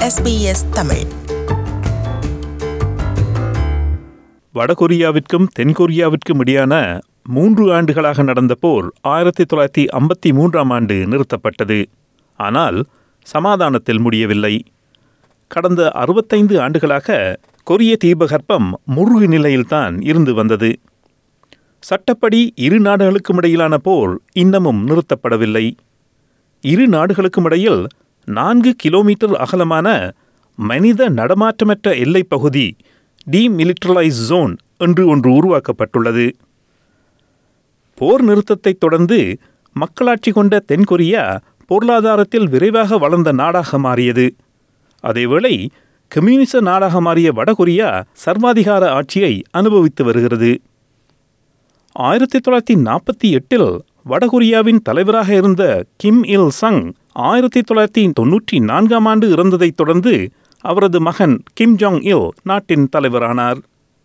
SBS Tamil. வடகொரியாவிற்கும் தென்கொரியாவிற்கும் இடையான 3 ஆண்டுகளாக நடந்த போர் 1953ஆம் ஆண்டு நிறுத்தப்பட்டது. ஆனால் சமாதானத்தில் முடியவில்லை. கடந்த 65 ஆண்டுகளாக கொரிய தீபகற்பம் முறுகு நிலையில்தான் இருந்து வந்தது. சட்டப்படி இரு நாடுகளுக்கும் இடையிலான போர் இன்னமும் நிறுத்தப்படவில்லை. இரு நாடுகளுக்கும் இடையில் 4 கிலோமீட்டர் அகலமான மனித நடமாற்றமற்ற எல்லைப் பகுதி டீமிலிட்டரைஸ் ஜோன் என்று ஒன்று உருவாக்கப்பட்டுள்ளது. போர் நிறுத்தத்தைத் தொடர்ந்து மக்களாட்சி கொண்ட தென்கொரியா பொருளாதாரத்தில் விரைவாக வளர்ந்த நாடாக மாறியது. அதேவேளை கம்யூனிச நாடாக மாறிய வடகொரியா சர்வாதிகார ஆட்சியை அனுபவித்து வருகிறது. 1948இல் வடகொரியாவின் தலைவராக இருந்த கிம் இல் சங் 1994ஆம் ஆண்டு இறந்ததைத் தொடர்ந்து அவரது மகன் கிம் ஜாங் இல் நாட்டின் தலைவரானார்.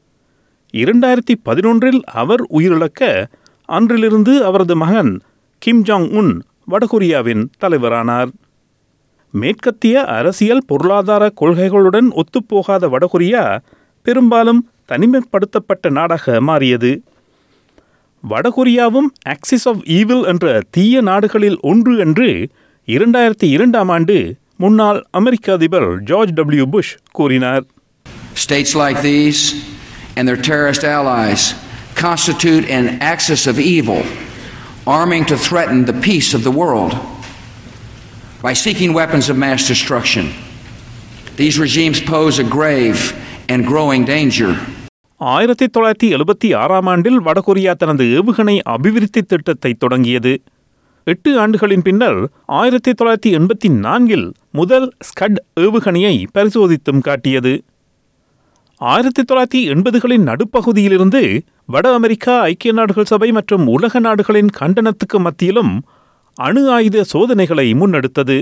2011இல் அவர் உயிரிழக்க அன்றிலிருந்து அவரது மகன் கிம் ஜாங் உன் வடகொரியாவின் தலைவரானார். மேற்கத்திய அரசியல் பொருளாதார கொள்கைகளுடன் ஒத்துப்போகாத வடகொரியா பெரும்பாலும் தனிமைப்படுத்தப்பட்ட நாடாக மாறியது. வடகொரியாவும் ஆக்சிஸ் ஆஃப் ஈவில் என்ற தீய நாடுகளில் ஒன்று என்று 2002ஆம் ஆண்டு முன்னாள் அமெரிக்க அதிபர் ஜார்ஜ் டபிள்யூ புஷ் கூறினார். States like these and their terrorist allies constitute an axis of evil, arming to threaten the peace of the world by seeking weapons of mass destruction. These regimes pose a grave and growing danger. 1976ஆம் ஆண்டில் வடகொரியா தனது ஏவுகணை அபிவிருத்தி திட்டத்தை தொடங்கியது. 8 ஆண்டுகளின் பின்னர் 1984இல் முதல் ஸ்கட் ஏவுகணையை பரிசோதித்தும் காட்டியது. 1980களின் நடுப்பகுதியிலிருந்து வட அமெரிக்கா, ஐக்கிய நாடுகள் சபை மற்றும் உலக நாடுகளின் கண்டனத்துக்கு மத்தியிலும் அணு ஆயுத சோதனைகளை முன்னெடுத்தது.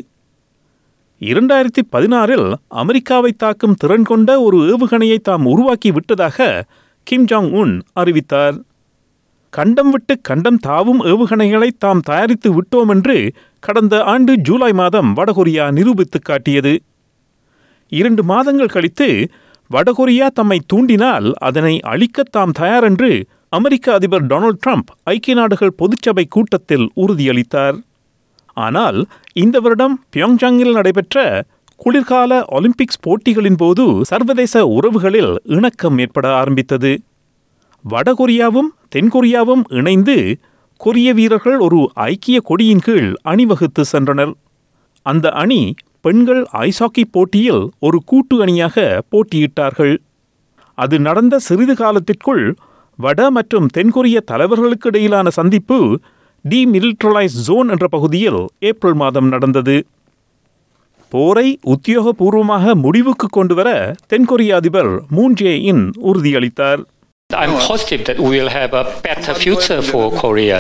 2016இல் அமெரிக்காவை தாக்கும் திறன் கொண்ட ஒரு ஏவுகணையை தாம் உருவாக்கி விட்டதாக கிம் ஜாங் உன் அறிவித்தார். கண்டம் விட்டு கண்டம் தாவும் ஏவுகணைகளை தாம் தயாரித்து விட்டோம் என்று கடந்த ஆண்டு ஜூலை மாதம் வடகொரியா நிரூபித்து காட்டியது. 2 மாதங்கள் கழித்து வடகொரியா தம்மை தூண்டினால் அதனை அழிக்க தாம் தயார் என்று அமெரிக்க அதிபர் டொனால்ட் ட்ரம்ப் ஐக்கிய நாடுகள் பொதுச்சபை கூட்டத்தில் உறுதியளித்தார். ஆனால் இந்த வருடம் பியோங்யாங்கில் நடைபெற்ற குளிர்கால ஒலிம்பிக்ஸ் போட்டிகளின் போது சர்வதேச உறவுகளில் இணக்கம் ஏற்பட ஆரம்பித்தது. வடகொரியாவும் தென்கொரியாவும் இணைந்து கொரிய வீரர்கள் ஒரு ஐக்கிய கொடியின் கீழ் அணிவகுத்து சென்றனர். அந்த அணி பெண்கள் ஐஸ் ஹாக்கி போட்டியில் ஒரு கூட்டு அணியாக போட்டியிட்டார்கள். அது நடந்த சிறிது காலத்திற்குள் வட மற்றும் தென்கொரிய தலைவர்களுக்கு இடையிலான சந்திப்பு டீமிலிட்டரைஸ் ஜோன் என்ற பகுதியில் ஏப்ரல் மாதம் நடந்தது. போரை உத்தியோகபூர்வமாக முடிவுக்கு கொண்டுவர தென்கொரிய அதிபர் மூன் ஜே-இன் உறுதியளித்தார். I'm positive that we will have a better future for Korea.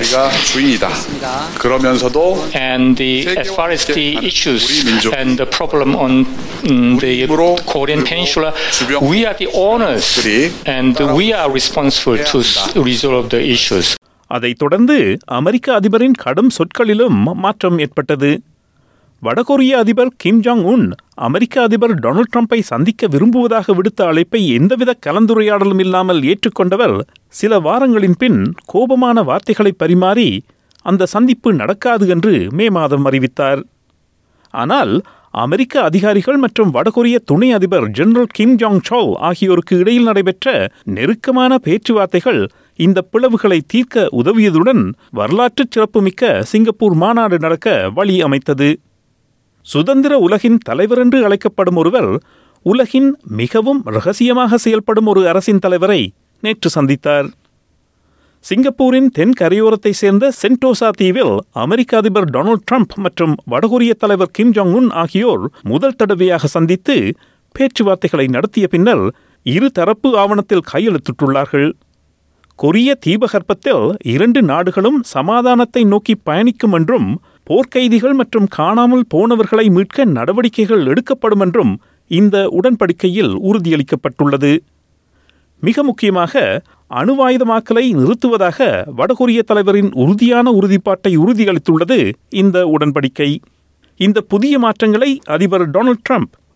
And as far as the issues and the problem on the Korean Peninsula, we are the owners and we are responsible to resolve the issues. அதைத் தொடர்ந்து அமெரிக்க அதிபரின் கடும் சொற்களிலும் மாற்றம் ஏற்பட்டது. வடகொரிய அதிபர் Kim Jong Un அமெரிக்க அதிபர் Donald ட்ரம்பை சந்திக்க விரும்புவதாக விடுத்த அழைப்பை எந்தவித கலந்துரையாடலும் இல்லாமல் ஏற்றுக்கொண்டவர் சில வாரங்களின் பின் கோபமான வார்த்தைகளை பரிமாறி அந்த சந்திப்பு நடக்காது என்று மே மாதம் அறிவித்தார். ஆனால் அமெரிக்க அதிகாரிகள் மற்றும் வடகொரிய துணை அதிபர் ஜெனரல் கிம் ஜாங் சோல் ஆகியோருக்கு இடையில் நடைபெற்ற நெருக்கமான பேச்சுவார்த்தைகள் இந்த பிளவுகளை தீர்க்க உதவியதுடன் வரலாற்று சிறப்புமிக்க சிங்கப்பூர் மாநாடு நடக்க வழி அமைத்தது. சுதந்திர உலகின் தலைவர் என்று அழைக்கப்படும் ஒருவர் உலகின் மிகவும் இரகசியமாக செயல்படும் ஒரு அரசின் தலைவரை நேற்று சந்தித்தார். சிங்கப்பூரின் தென் கரையோரத்தை சேர்ந்த சென்டோசா தீவில் அமெரிக்க அதிபர் டொனால்ட் ட்ரம்ப் மற்றும் வடகொரிய தலைவர் கிம் ஜாங் உன் ஆகியோர் முதல் தடவையாக சந்தித்து பேச்சுவார்த்தைகளை நடத்திய பின்னர் இரு தரப்பு ஆவணத்தில் கையெழுத்திட்டுள்ளார்கள். கொரிய தீபகற்பத்தில் 2 நாடுகளும் சமாதானத்தை நோக்கி பயணிக்கும் என்றும் போர்க்கைதிகள் மற்றும் காணாமல் போனவர்களை மீட்க நடவடிக்கைகள் எடுக்கப்படும் என்றும் இந்த உடன்படிக்கையில் உறுதியளிக்கப்பட்டுள்ளது. மிக முக்கியமாக அணுவாயுதமாக்கலை நிறுத்துவதாக வடகொரிய தலைவரின் உறுதியான உறுதிப்பாட்டை உறுதியளித்துள்ளது இந்த உடன்படிக்கை. இந்த புதிய மாற்றங்களை அதிபர் டொனால்ட் ட்ரம்ப்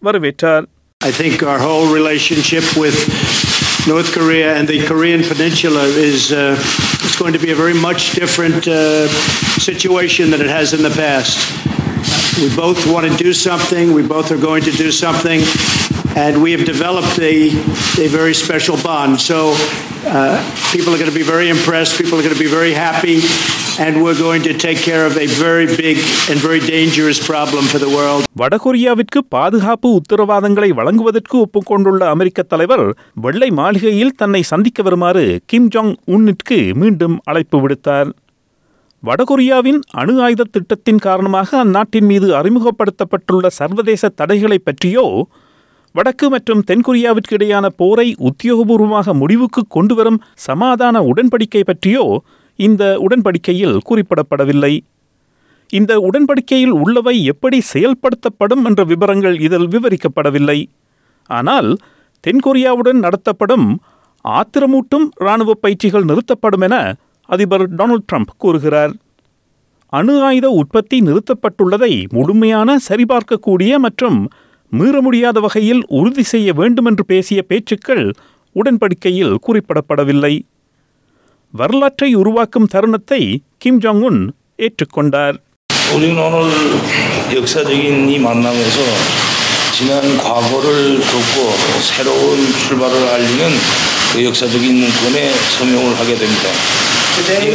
வரவேற்றார். I think our whole relationship with North Korea and the Korean Peninsula is it's going to be a very much different situation than it has in the past. We both want to do something. We both are going to do something, and we have developed a very special bond. So people are going to be very impressed. People are going to be very happy, and we're going to take care of a very big and very dangerous problem for the world. வடகொரியாவிற்கு பாதுகாப்பு உத்தரவாதங்களை வழங்குவதற்கு ஒப்புக்கொண்டுள்ள அமெரிக்க தலைவர் வெள்ளை மாளிகையில் தன்னை சந்திக்க வருமாறு கிம் ஜாங் உன்னிற்கு மீண்டும் அழைப்பு விடுத்தார். வடகொரியாவின் அணு ஆயுத திட்டத்தின் காரணமாக அந்நாட்டின் மீது அறிமுகப்படுத்தப்பட்டுள்ள சர்வதேச தடைகளை பற்றியோ வடக்கு மற்றும் தென்கொரியாவிற்கு இடையான போரை உத்தியோகபூர்வமாக முடிவுக்கு கொண்டுவரும் சமாதான உடன்படிக்கை பற்றியோ இந்த உடன்படிக்கையில் குறிப்பிடப்படவில்லை. இந்த உடன்படிக்கையில் உள்ளவை எப்படி செயல்படுத்தப்படும் என்ற விவரங்கள் இதில் விவரிக்கப்படவில்லை. ஆனால் தென்கொரியாவுடன் நடத்தப்படும் ஆத்திரமூட்டும் இராணுவ பயிற்சிகள் நிறுத்தப்படும் என அதிபர் டொனால்ட் ட்ரம்ப் கூறுகிறார். அணு ஆயுத உற்பத்தி நிறுத்தப்பட்டுள்ளதை முழுமையான சரிபார்க்கக்கூடிய மற்றும் மீற முடியாத வகையில் உறுதி செய்ய வேண்டும் என்று பேசிய பேச்சுக்கள் உடன்படிக்கையில் குறிப்பிடப்படவில்லை. வரலாற்றை உருவாக்கும் தருணத்தை கிம் ஜாங் உன் ஏற்றுக்கொண்டார். 우리는 오늘 역사적인 이 만남에서 지난 과거를 덮고 새로운 출발을 알리는 그 역사적인 문건에 서명을 하게 됩니다. Today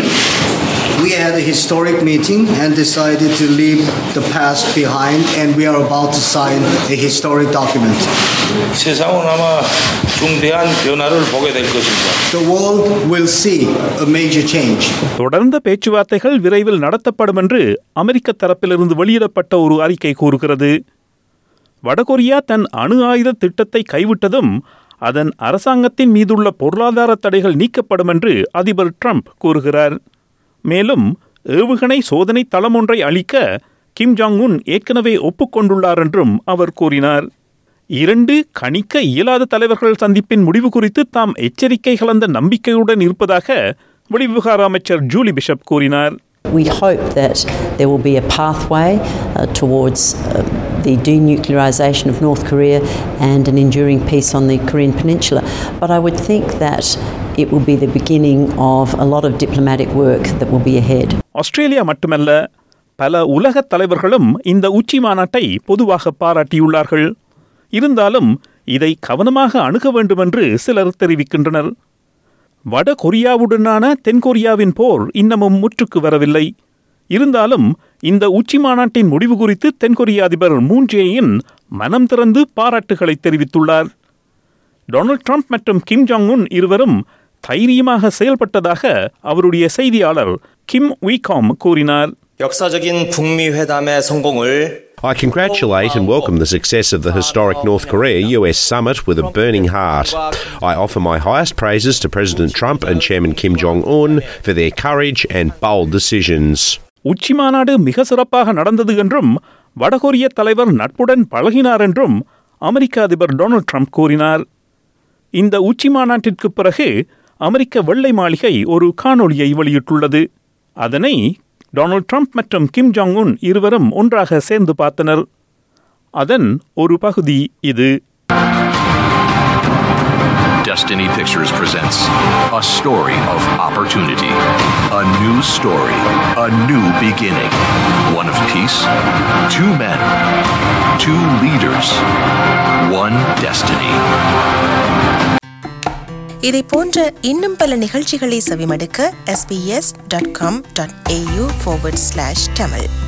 we had a historic meeting and decided to leave the past behind, and we are about to sign a historic document. 세상은 아마 중대한 변화를 보게 될 것입니다. The world will see a major change. தொடர்ந்த பேச்சுவார்த்தைகள் விரைவில் நடத்தப்படும் என்று அமெரிக்க தரப்பிலிருந்து வெளியிடப்பட்ட ஒரு அறிக்கை கூறுகிறது. வடகொரியா தன் அணு ஆயுத திட்டத்தை கைவிட்டதும் அதன் அரசாங்கத்தின் மீதுள்ள பொருளாதார தடைகள் நீக்கப்படும் என்று அதிபர் ட்ரம்ப் கூறுகிறார். மேலும் ஏவுகணை சோதனை தளம் ஒன்றை அளிக்க கிம் ஜாங் உன் ஏற்கனவே ஒப்புக்கொண்டுள்ளார் என்றும் அவர் கூறினார். இரண்டு கணிக்க இயலாத தலைவர்கள் சந்திப்பின் முடிவு குறித்து தாம் எச்சரிக்கை கலந்த நம்பிக்கையுடன் இருப்பதாக வெளிவிவகார அமைச்சர் ஜூலி பிஷப் கூறினார். We hope that there will be a pathway towards the denuclearization of North Korea and an enduring peace on the Korean Peninsula. But I would think that it will be the beginning of a lot of diplomatic work that will be ahead. Australia மட்டுமல்ல, பல உலக தலைவர்களும் இந்த உச்சி மாநாட்டை பொதுவாக பாராட்டியுள்ளார்கள். இருந்தாலும் இதை கவனமாக அணுக வேண்டும் என்று சிலர் தெரிவிக்கின்றனர். வட கொரியாவுடனான தென்கொரியாவின் போர் இன்னமும் முற்றுக்கு வரவில்லை. இருந்தாலும் இந்த உச்சி மாநாட்டின் முடிவு குறித்து தென்கொரிய அதிபர் மூன் ஜே-இன் மனம் திறந்து பாராட்டுகளை தெரிவித்துள்ளார். டொனால்ட் ட்ரம்ப் மற்றும் கிம் ஜாங் உன் இருவரும் தைரியமாக செயல்பட்டதாக அவருடைய செய்தியாளர் கிம் வீகாம் கூறினார். 역사적인 북미 회담의 성공을 I congratulate and welcome the success of the historic North Korea-US summit with a burning heart. I offer my highest praises to President Trump and Chairman Kim Jong-un for their courage and bold decisions. உச்சி மாநாடு மிக சிறப்பாக நடந்தது என்றும் வடகொரிய தலைவர் நட்புடன் பழகினார் என்றும் அமெரிக்க அதிபர் டொனால்ட் ட்ரம்ப் கூறினார். இந்த உச்சி மாநாட்டிற்கு பிறகு அமெரிக்க வெள்ளை மாளிகை ஒரு காணொளியை வெளியிட்டுள்ளது. அதனை டொனால்ட் ட்ரம்ப் மற்றும் கிம் ஜாங் உன் இருவரும் ஒன்றாக சேர்ந்து பார்த்தனர். அதன் ஒரு பகுதி இது. Destiny Pictures presents a story of opportunity, a new story, a new beginning, one of peace, two men, two leaders, one destiny. இதை போன்ற இன்னும் பல நிகழ்ச்சிகளை செவிமடுக்க sbs.com.au/tamil